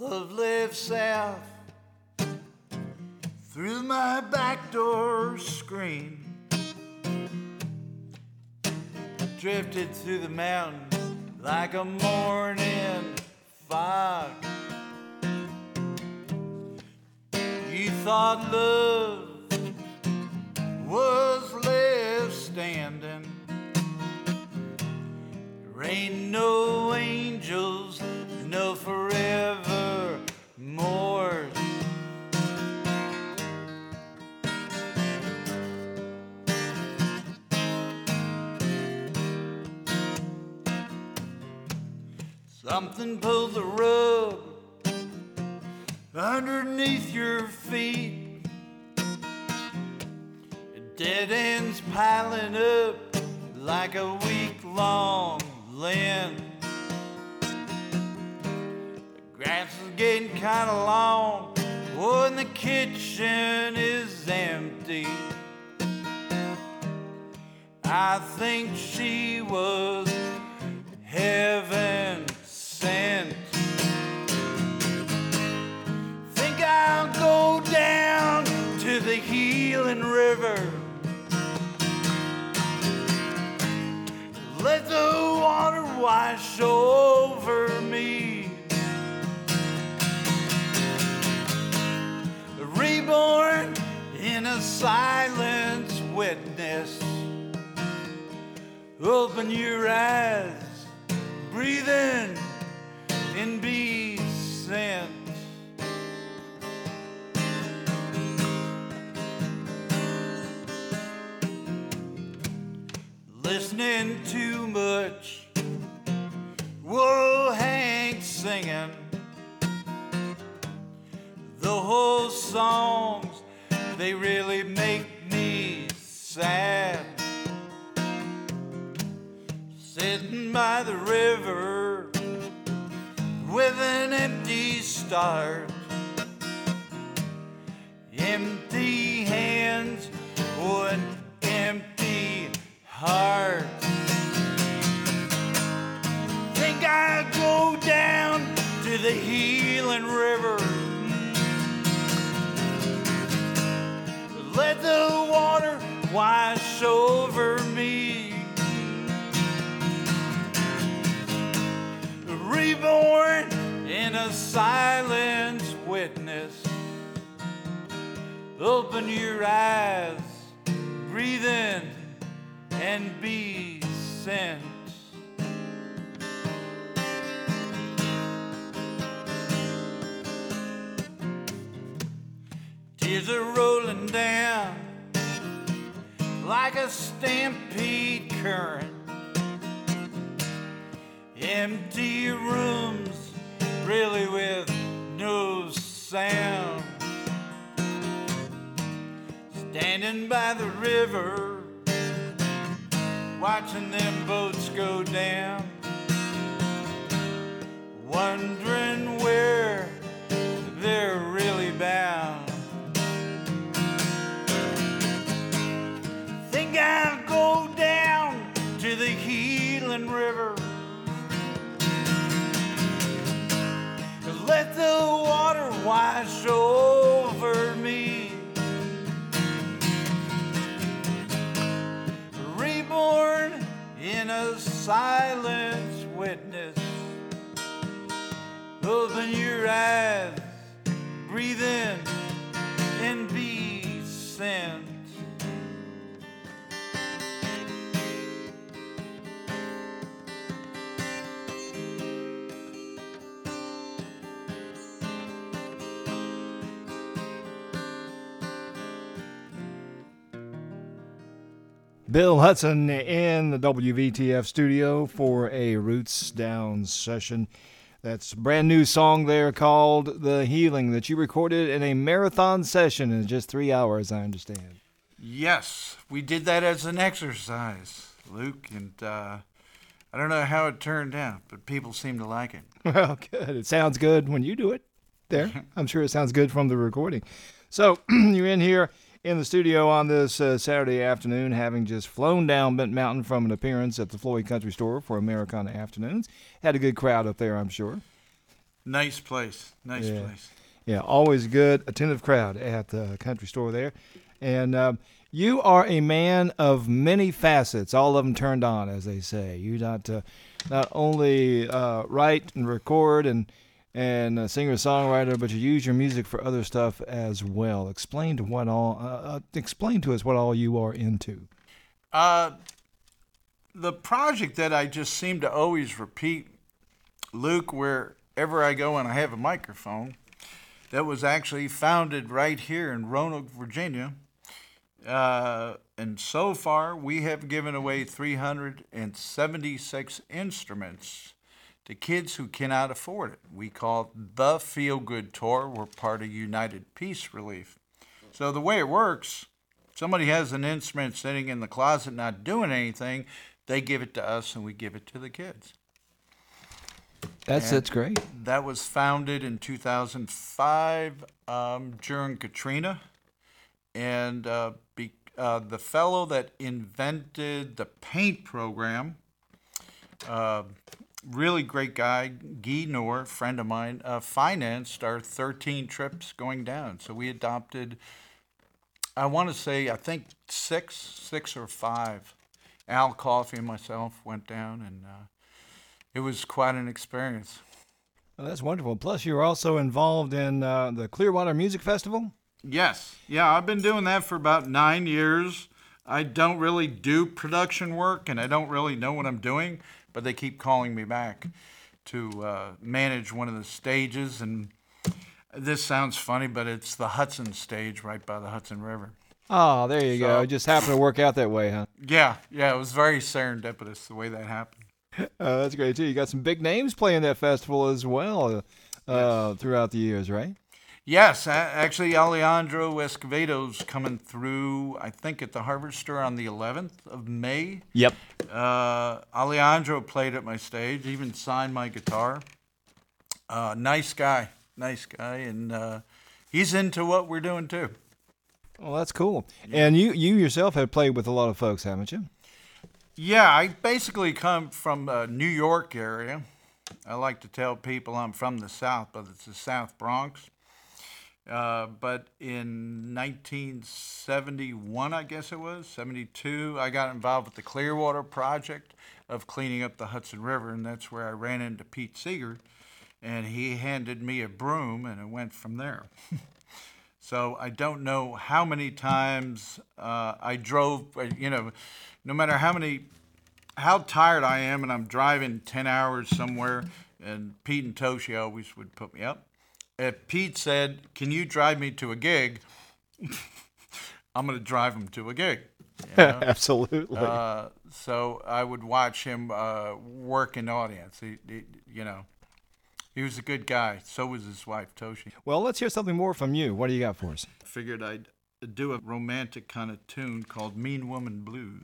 love lives south through my back door screen. Drifted through the mountains like a morning fog. You thought love was left standing. There ain't no angels, no forever more. Something pulled the rug underneath your feet. Dead ends piling up like a week-long Lent. The grass is getting kind of long when the kitchen is empty. I think she was heaven sent. Think I'll go down to the healing river. Let the water wash over me. Reborn in a silence witness. Open your eyes, breathe in and be sent. Listening too much, whoa, Hank singing the whole songs, they really make me sad. Sitting by the river with an empty start, empty hands, one empty heart. Think I'll go down to the healing river. Let the water wash over me. Reborn in a silence witness. Open your eyes, breathe in and be sent. Tears are rolling down like a stampede current. Empty rooms, really with no sound. Standing by the river, watching them boats go down, wondering where they're really bound. Think I'll go down to the healing river. Let the water wash over me. Reborn in a silence witness. Open your eyes, breathe in and be sent. Bill Hudson in the WVTF studio for a Roots Down session. That's a brand new song there called The Healing that you recorded in a marathon session in just 3 hours, I understand. Yes, we did that as an exercise, Luke, and I don't know how it turned out, but people seem to like it. Well, good. It sounds good when you do it there. I'm sure it sounds good from the recording. So you're in here in the studio on this Saturday afternoon, having just flown down Bent Mountain from an appearance at the Floyd Country Store for Americana Afternoons. Had a good crowd up there, I'm sure. Nice place. Nice Yeah. place. Yeah, always good, attentive crowd at the country store there. And you are a man of many facets, all of them turned on, as they say. You not only write and record and a singer songwriter, but you use your music for other stuff as well. Explain to us what all you are into. Uh, the project that I just seem to always repeat, Luke, wherever I go and I have a microphone, that was actually founded right here in Roanoke, Virginia. And so far, we have given away 376 instruments to kids who cannot afford it. We call it the Feel Good Tour. We're part of United Peace Relief. So the way it works, somebody has an instrument sitting in the closet not doing anything, they give it to us and we give it to the kids. That's great. That was founded in 2005 during Katrina. And the fellow that invented the paint program, really great guy, Guy Noor, friend of mine, financed our 13 trips going down. So we adopted, I want to say, I think six or five. Al Coffey and myself went down, and it was quite an experience. Well, that's wonderful. Plus, you're also involved in the Clearwater Music Festival. Yes. Yeah, I've been doing that for about 9 years. I don't really do production work, and I don't really know what I'm doing, but they keep calling me back to manage one of the stages. And this sounds funny, but it's the Hudson stage right by the Hudson River. Oh, there you go. It just happened to work out that way, huh? Yeah, it was very serendipitous the way that happened. That's great, too. You got some big names playing that festival as well throughout the years, right? Yes, actually, Alejandro Escovedo's coming through, I think, at the Harvester on the 11th of May. Yep. Alejandro played at my stage, even signed my guitar. Nice guy, and he's into what we're doing, too. Well, that's cool. Yeah. And you yourself have played with a lot of folks, haven't you? Yeah, I basically come from New York area. I like to tell people I'm from the South, but it's the South Bronx. But in 1971, I guess it was, 72, I got involved with the Clearwater project of cleaning up the Hudson River, and that's where I ran into Pete Seeger, and he handed me a broom, and it went from there. So I don't know how many times I drove, no matter how tired I am, and I'm driving 10 hours somewhere, and Pete and Toshi always would put me up. If Pete said, "Can you drive me to a gig?" I'm going to drive him to a gig. You know? Absolutely. So I would watch him work in the audience. He was a good guy. So was his wife, Toshi. Well, let's hear something more from you. What do you got for us? Figured I'd do a romantic kind of tune called Mean Woman Blues.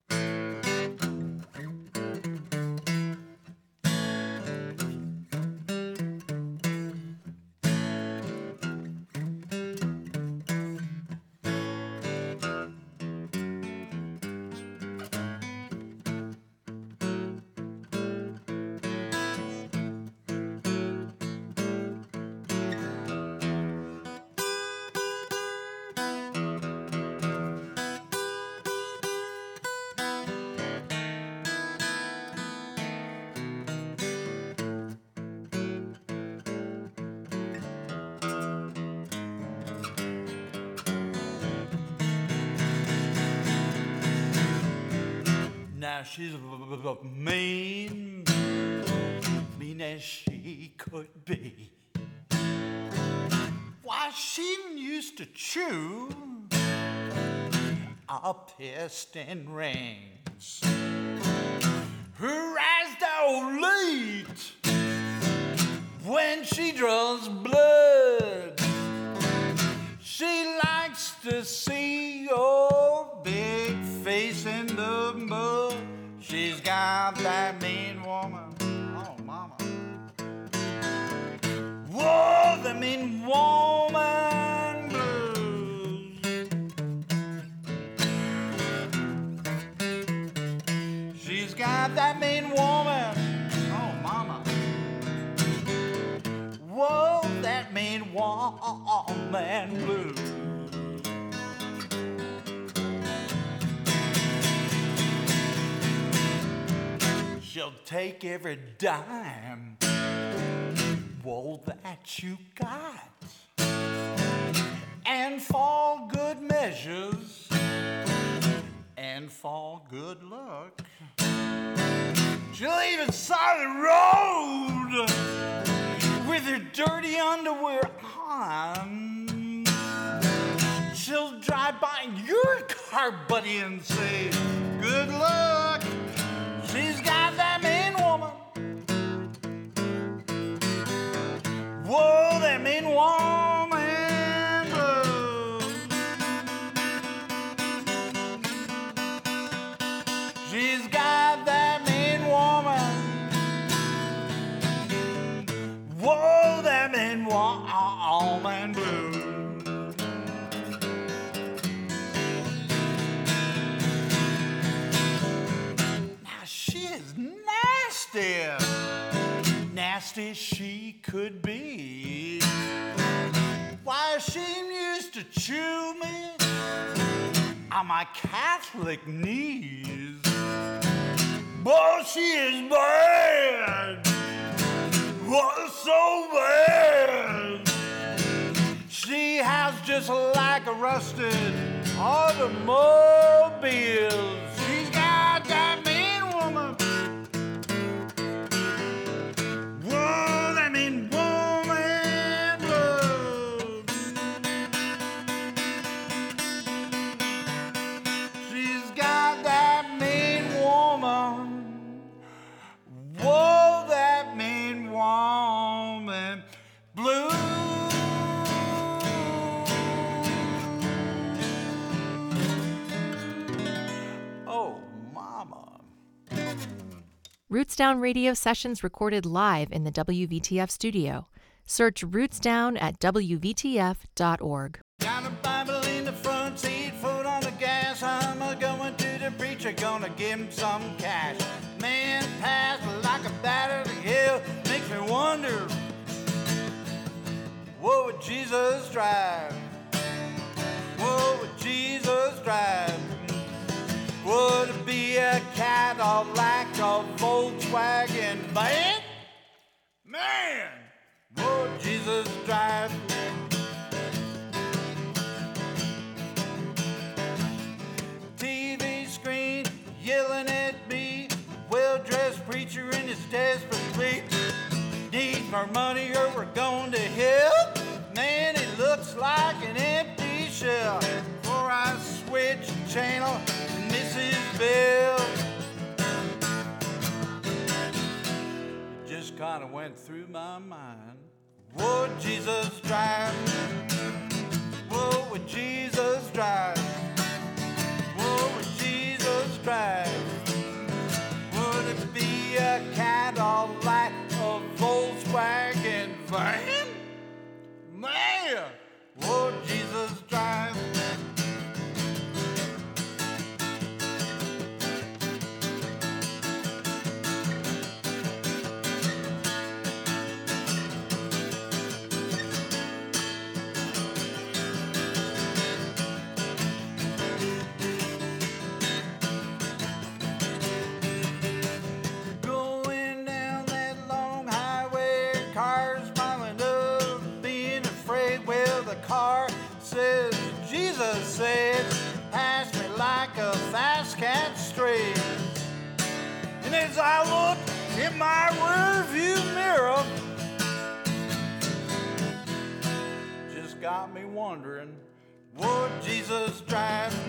Now she's mean as she could be. Why, she used to chew our piston rings. Her eyes dilate when she draws blood. She likes to see your big face in the mud. She's got that mean woman. Oh, mama. Whoa, the mean woman blues. She's got that mean woman. Oh, mama. woman blue. She'll take every dime, whoa, that you got, and for good measures, and for good luck, she'll even side the road with her dirty underwear on. She'll drive by your car, buddy, and say, good luck. She's got that mean woman. Whoa, that mean woman blue. She's got that mean woman. Whoa, that mean woman blue. Nasty she could be. Why, she used to chew me on my Catholic knees. Boy, she is bad. Oh, so bad. She has just like a rusted automobile. She's got that mean woman. Whoa, that mean woman blue. She's got that mean woman. Whoa, that mean woman blue. Oh, mama. Roots Down radio sessions recorded live in the WVTF studio. Search Roots Down at WVTF.org. Got a Bible in the front seat, foot on the gas. I'm going to the preacher, gonna give him some cash. Man passed like a bat of the hill, makes me wonder, what would Jesus drive? What would Jesus drive? Would it be a Cadillac or Volkswagen van? Man, would Jesus drive? TV screen yelling at me, well-dressed preacher in his desperate plea. Needs more money or we're going to hell. Man, it looks like an empty shell. Before I switch channel, Mrs. Bill. It just kind of went through my mind. Would Jesus drive? What would Jesus drive? What would Jesus drive? Would it be a Cadillac, a Volkswagen van? Man, would Jesus drive? Says Jesus said, pass me like a fast cat straight. And as I look in my rearview mirror, just got me wondering, would Jesus drive?